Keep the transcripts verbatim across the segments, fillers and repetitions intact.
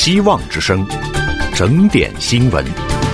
希望之声，整点新闻。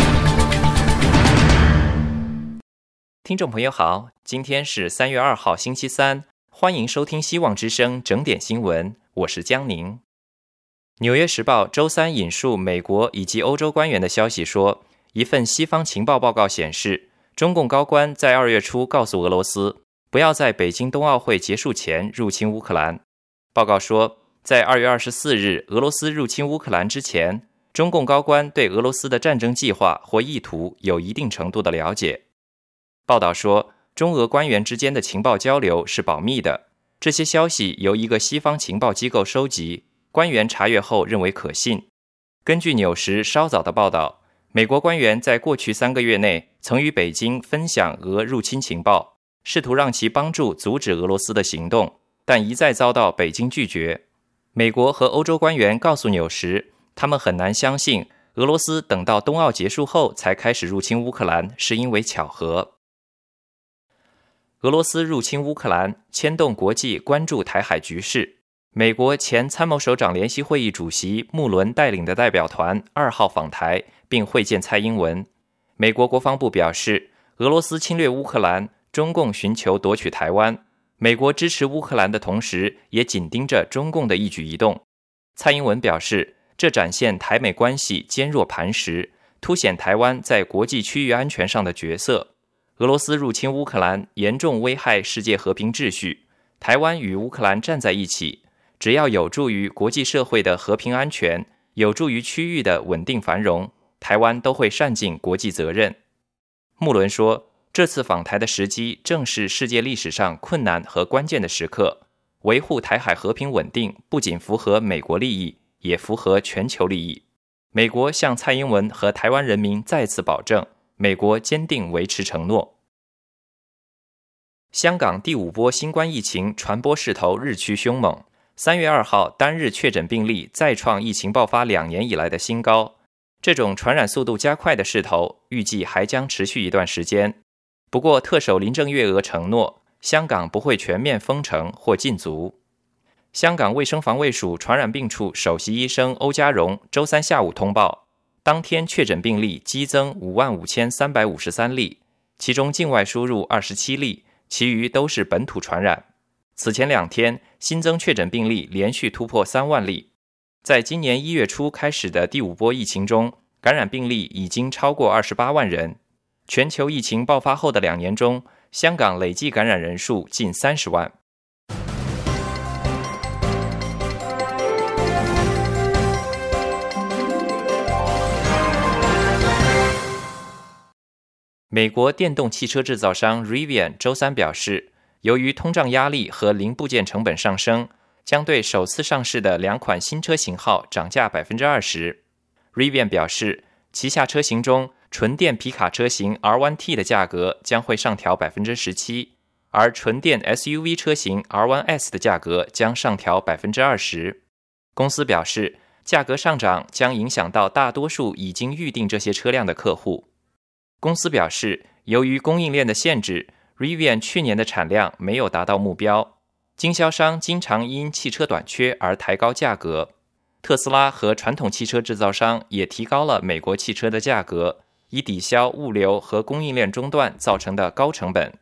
听众朋友好，今天是三月二号星期三，欢迎收听希望之声整点新闻，我是江宁。纽约时报周三引述美国以及欧洲官员的消息说，一份西方情报报告显示，中共高官在二月初告诉俄罗斯，不要在北京冬奥会结束前入侵乌克兰。报告说，在二月二十四日俄罗斯入侵乌克兰之前，中共高官对俄罗斯的战争计划或意图有一定程度的了解。报道说，中俄官员之间的情报交流是保密的，这些消息由一个西方情报机构收集，官员查阅后认为可信。根据纽时稍早的报道，美国官员在过去三个月内曾与北京分享俄入侵情报，试图让其帮助阻止俄罗斯的行动，但一再遭到北京拒绝。美国和欧洲官员告诉纽时，他们很难相信俄罗斯等到冬奥结束后才开始入侵乌克兰是因为巧合。俄罗斯入侵乌克兰牵动国际关注台海局势。美国前参谋首长联席会议主席穆伦带领的代表团二号访台，并会见蔡英文。美国国防部表示，俄罗斯侵略乌克兰，中共寻求夺取台湾。美国支持乌克兰的同时，也紧盯着中共的一举一动。蔡英文表示，这展现台美关系坚若磐石，凸显台湾在国际区域安全上的角色。俄罗斯入侵乌克兰严重危害世界和平秩序，台湾与乌克兰站在一起，只要有助于国际社会的和平安全，有助于区域的稳定繁荣，台湾都会善尽国际责任。穆伦说，这次访台的时机正是世界历史上困难和关键的时刻，维护台海和平稳定不仅符合美国利益，也符合全球利益。美国向蔡英文和台湾人民再次保证，美国坚定维持承诺。香港第五波新冠疫情传播势头日趋凶猛，三月二号单日确诊病例再创疫情爆发两年以来的新高。这种传染速度加快的势头预计还将持续一段时间。不过，特首林郑月娥承诺，香港不会全面封城或禁足。香港卫生防卫署传染病处首席医生欧家荣周三下午通报，当天确诊病例激增五万五千三百五十三例，其中境外输入二十七例，其余都是本土传染。此前两天新增确诊病例连续突破三万例。在今年一月初开始的第五波疫情中，感染病例已经超过二十八万人。全球疫情爆发后的两年中，香港累计感染人数近三十万。美国电动汽车制造商 Rivian 周三表示，由于通胀压力和零部件成本上升，将对首次上市的两款新车型号涨价 百分之二十。 Rivian 表示，旗下车型中纯电皮卡车型 R 一 T 的价格将会上调 百分之十七， 而纯电 S U V 车型 R 一 S 的价格将上调 百分之二十。 公司表示，价格上涨将影响到大多数已经预订这些车辆的客户。公司表示，由于供应链的限制， Rivian 去年的产量没有达到目标，经销商经常因汽车短缺而抬高价格。特斯拉和传统汽车制造商也提高了美国汽车的价格，以抵消物流和供应链中断造成的高成本。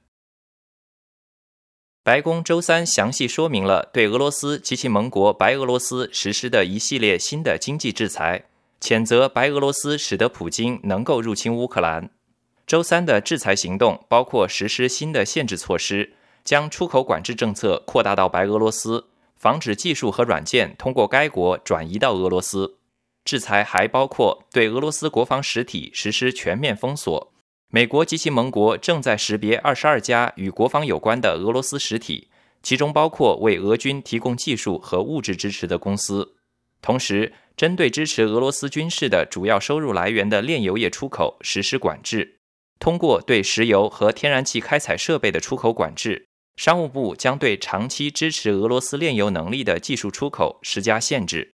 白宫周三详细说明了对俄罗斯及其盟国白俄罗斯实施的一系列新的经济制裁，谴责白俄罗斯使得普京能够入侵乌克兰。周三的制裁行动包括实施新的限制措施，将出口管制政策扩大到白俄罗斯，防止技术和软件通过该国转移到俄罗斯。制裁还包括对俄罗斯国防实体实施全面封锁。美国及其盟国正在识别二十二家与国防有关的俄罗斯实体，其中包括为俄军提供技术和物质支持的公司。同时，针对支持俄罗斯军事的主要收入来源的炼油业出口实施管制。通过对石油和天然气开采设备的出口管制，商务部将对长期支持俄罗斯炼油能力的技术出口施加限制。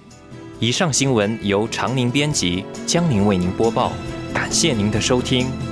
以上新闻由常宁编辑，江宁为您播报，感谢您的收听。